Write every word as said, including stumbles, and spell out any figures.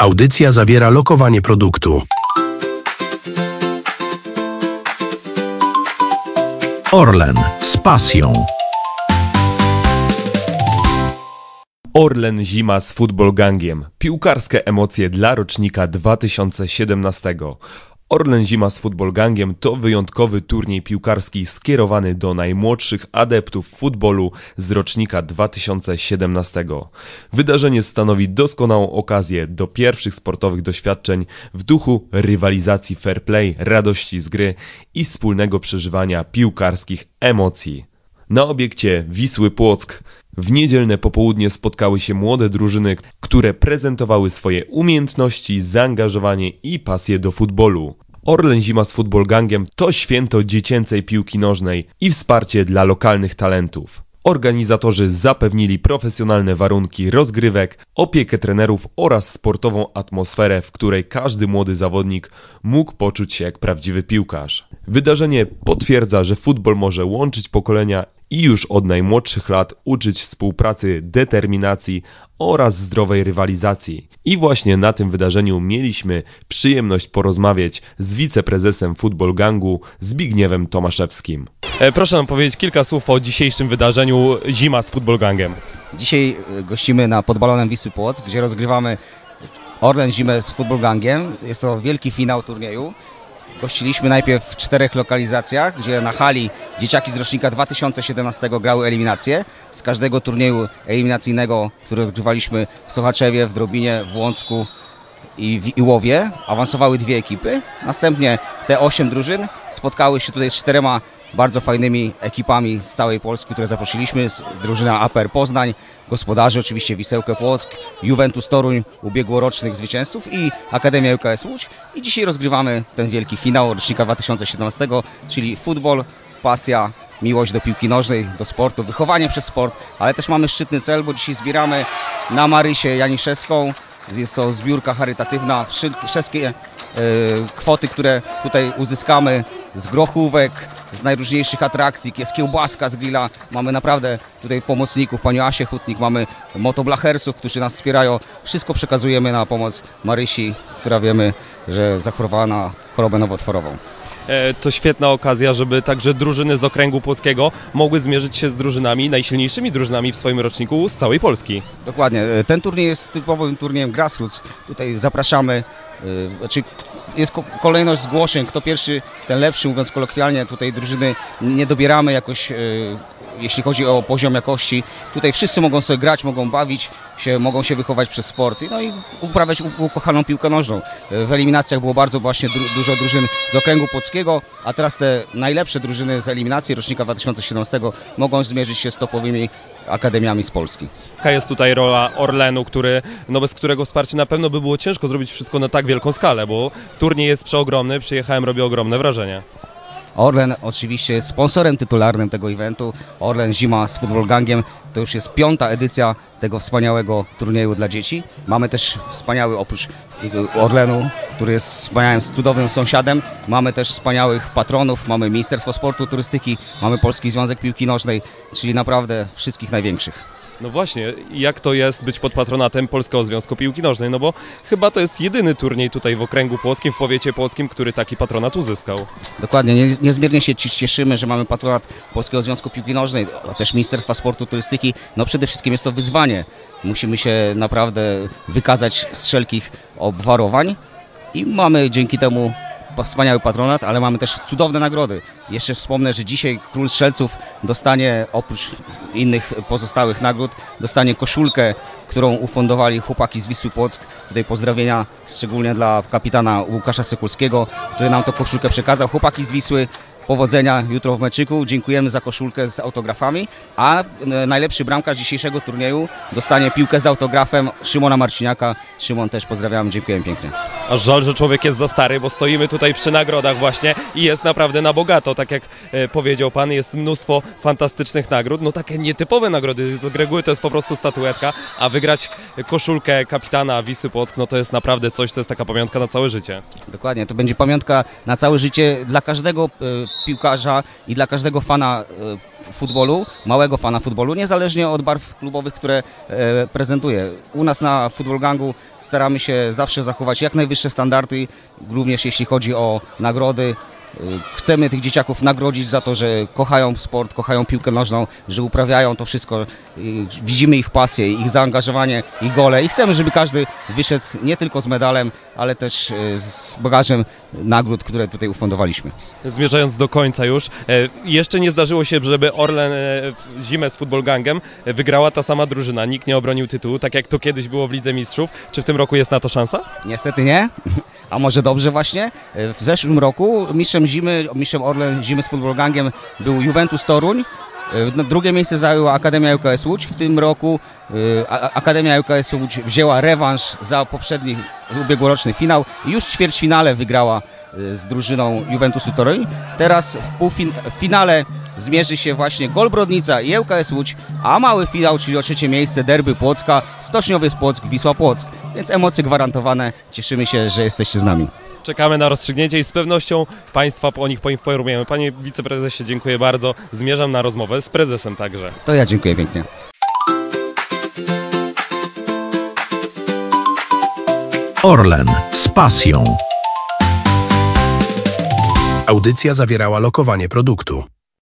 Audycja zawiera lokowanie produktu. Orlen z pasją. Orlen Zima z Football Gangiem. Piłkarskie emocje dla rocznika dwa tysiące siedemnastego. Orlen Zima z Football Gangiem to wyjątkowy turniej piłkarski skierowany do najmłodszych adeptów futbolu z rocznika dwa tysiące siedemnastego. Wydarzenie stanowi doskonałą okazję do pierwszych sportowych doświadczeń w duchu rywalizacji fair play, radości z gry i wspólnego przeżywania piłkarskich emocji. Na obiekcie Wisły Płock w niedzielne popołudnie spotkały się młode drużyny, które prezentowały swoje umiejętności, zaangażowanie i pasję do futbolu. Orlen Zima z Football Gangiem to święto dziecięcej piłki nożnej i wsparcie dla lokalnych talentów. Organizatorzy zapewnili profesjonalne warunki rozgrywek, opiekę trenerów oraz sportową atmosferę, w której każdy młody zawodnik mógł poczuć się jak prawdziwy piłkarz. Wydarzenie potwierdza, że futbol może łączyć pokolenia i już od najmłodszych lat uczyć współpracy, determinacji oraz zdrowej rywalizacji. I właśnie na tym wydarzeniu mieliśmy przyjemność porozmawiać z wiceprezesem Football Gangu Zbigniewem Tomaszewskim. E, proszę nam powiedzieć kilka słów o dzisiejszym wydarzeniu Zima z Football Gangiem. Dzisiaj gościmy na Podbalonem Wisły Płock, gdzie rozgrywamy Orlen Zimę z Football Gangiem. Jest to wielki finał turnieju. Gościliśmy najpierw w czterech lokalizacjach, gdzie na hali dzieciaki z rocznika dwa tysiące siedemnastego grały eliminacje. Z każdego turnieju eliminacyjnego, który rozgrywaliśmy w Sochaczewie, w Drobinie, w Łącku i w Iłowie, awansowały dwie ekipy. Następnie te osiem drużyn spotkały się tutaj z czterema bardzo fajnymi ekipami z całej Polski, które zaprosiliśmy. Drużyna A P R Poznań, gospodarzy oczywiście Wisełkę Płock, Juventus Toruń, ubiegłorocznych zwycięzców i Akademia U K S Łódź. I dzisiaj rozgrywamy ten wielki finał rocznika dwa tysiące siedemnastego, czyli futbol, pasja, miłość do piłki nożnej, do sportu, wychowanie przez sport, ale też mamy szczytny cel, bo dzisiaj zbieramy na Marysię Janiszewską. Jest to zbiórka charytatywna. Wszystkie e, kwoty, które tutaj uzyskamy z grochówek, z najróżniejszych atrakcji, jest kiełbaska z grilla. Mamy naprawdę tutaj pomocników, panią Asię Hutnik, mamy motoblachersów, którzy nas wspierają. Wszystko przekazujemy na pomoc Marysi, która wiemy, że zachorowała na chorobę nowotworową. To świetna okazja, żeby także drużyny z okręgu płockiego mogły zmierzyć się z drużynami, najsilniejszymi drużynami w swoim roczniku z całej Polski. Dokładnie. Ten turniej jest typowym turniejem grassroots. Tutaj zapraszamy, znaczy jest kolejność zgłoszeń, kto pierwszy, ten lepszy, mówiąc kolokwialnie. Tutaj drużyny nie dobieramy jakoś, jeśli chodzi o poziom jakości. Tutaj wszyscy mogą sobie grać, mogą bawić się, mogą się wychować przez sport, no i uprawiać ukochaną piłkę nożną. W eliminacjach było bardzo właśnie dru- dużo drużyn z okręgu płockiego, a teraz te najlepsze drużyny z eliminacji rocznika dwa tysiące siedemnastego mogą zmierzyć się z topowymi akademiami z Polski. Jaka jest tutaj rola Orlenu, który, no bez którego wsparcia na pewno by było ciężko zrobić wszystko na tak wielką skalę, bo turniej jest przeogromny, przyjechałem, robię ogromne wrażenie. Orlen oczywiście jest sponsorem tytularnym tego eventu. Orlen Zima z Football Gangiem to już jest piąta edycja tego wspaniałego turnieju dla dzieci. Mamy też wspaniały, oprócz Orlenu, który jest wspaniałym, cudownym sąsiadem, mamy też wspaniałych patronów, mamy Ministerstwo Sportu, Turystyki, mamy Polski Związek Piłki Nożnej, czyli naprawdę wszystkich największych. No właśnie, jak to jest być pod patronatem Polskiego Związku Piłki Nożnej, no bo chyba to jest jedyny turniej tutaj w okręgu płockim, w powiecie płockim, który taki patronat uzyskał. Dokładnie, Nie, niezmiernie się cieszymy, że mamy patronat Polskiego Związku Piłki Nożnej, a też Ministerstwa Sportu, Turystyki. No przede wszystkim jest to wyzwanie. Musimy się naprawdę wykazać z wszelkich obwarowań i mamy dzięki temu wspaniały patronat, ale mamy też cudowne nagrody. Jeszcze wspomnę, że dzisiaj Król Strzelców dostanie, oprócz innych pozostałych nagród, dostanie koszulkę, którą ufundowali chłopaki z Wisły Płock. Tutaj pozdrowienia szczególnie dla kapitana Łukasza Sykulskiego, który nam tę koszulkę przekazał. Chłopaki z Wisły, powodzenia jutro w meczyku. Dziękujemy za koszulkę z autografami, a najlepszy bramkarz dzisiejszego turnieju dostanie piłkę z autografem Szymona Marciniaka. Szymon, też pozdrawiamy, dziękujemy pięknie. Aż żal, że człowiek jest za stary, bo stoimy tutaj przy nagrodach właśnie i jest naprawdę na bogato, tak jak e, powiedział pan, jest mnóstwo fantastycznych nagród, no takie nietypowe nagrody, z reguły to jest po prostu statuetka, a wygrać koszulkę kapitana Wisły Płock, no to jest naprawdę coś, to jest taka pamiątka na całe życie. Dokładnie, to będzie pamiątka na całe życie dla każdego e, piłkarza i dla każdego fana futbolu, małego fana futbolu, niezależnie od barw klubowych, które e, prezentuje. U nas na Football Gangu staramy się zawsze zachować jak najwyższe standardy, również jeśli chodzi o nagrody. Chcemy tych dzieciaków nagrodzić za to, że kochają sport, kochają piłkę nożną, że uprawiają to wszystko. Widzimy ich pasję, ich zaangażowanie, ich gole i chcemy, żeby każdy wyszedł nie tylko z medalem, ale też z bagażem nagród, które tutaj ufundowaliśmy. Zmierzając do końca już, jeszcze nie zdarzyło się, żeby Orlen zimę z Football Gangiem wygrała ta sama drużyna. Nikt nie obronił tytułu, tak jak to kiedyś było w Lidze Mistrzów. Czy w tym roku jest na to szansa? Niestety nie. A może dobrze właśnie? W zeszłym roku mistrzem zimy, mistrzem Orlen zimy z Football Gangiem był Juventus Toruń. Drugie miejsce zajęła Akademia ŁKS Łódź. W tym roku Akademia ŁKS Łódź wzięła rewanż za poprzedni ubiegłoroczny finał i już w ćwierćfinale wygrała z drużyną Juventusu Toruń. Teraz w, półfin- w finale zmierzy się właśnie Gol Brodnica i ŁKS Łódź, a mały finał, czyli o trzecie miejsce derby Płocka, Stoczniowiec Płock, Wisła Płock. Więc emocje gwarantowane. Cieszymy się, że jesteście z nami. Czekamy na rozstrzygnięcie i z pewnością Państwa o nich poinformujemy. Panie wiceprezesie, dziękuję bardzo. Zmierzam na rozmowę z prezesem także. To ja dziękuję pięknie. Orlen z pasją. Audycja zawierała lokowanie produktu.